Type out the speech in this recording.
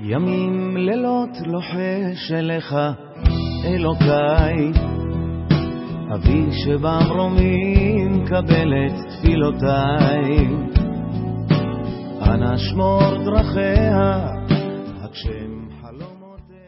ימים לילות לוחש אליך אלוקיי, אבי שבמרומים קבל את תפילותיי. אנא שמור דרכיה